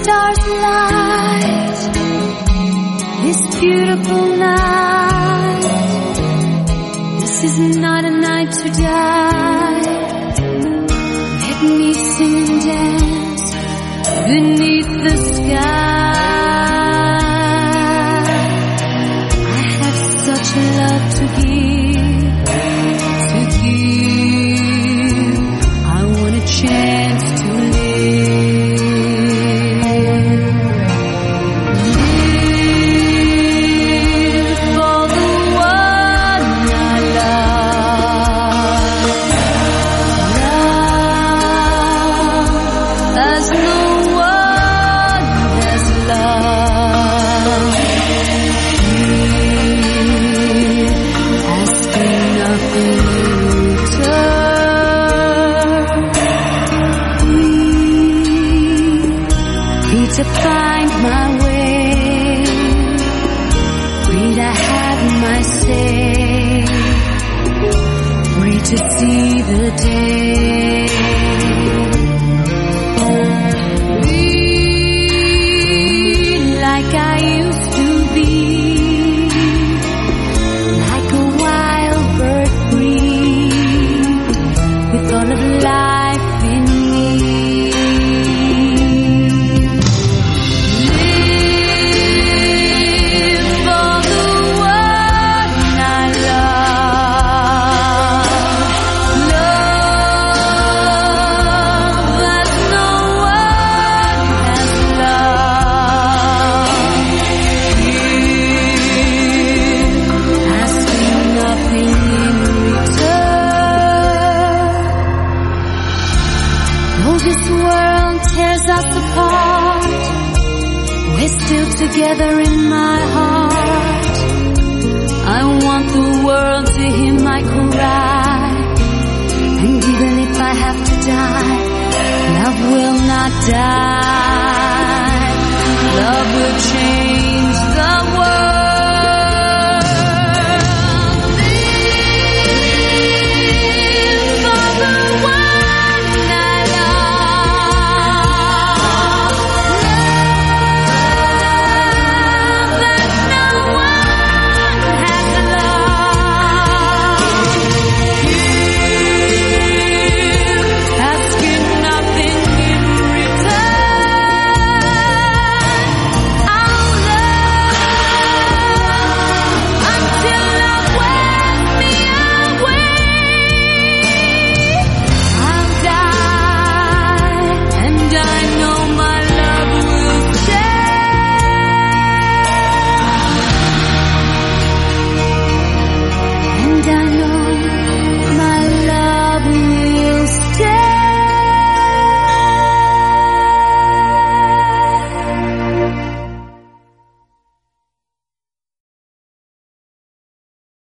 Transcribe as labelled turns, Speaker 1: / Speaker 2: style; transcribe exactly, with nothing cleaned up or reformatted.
Speaker 1: stars light this beautiful night. This is not a night to die. Let me sing and dance beneath the sky. I have such love to give, to give. I want a chance to live. To find my way, free to have my say, free to see the day. Free like I used to be, like a wild bird free, with all of life in me. Together in my heart, I want the world to hear my cry, and even if I have to die, love will not die. Love will change.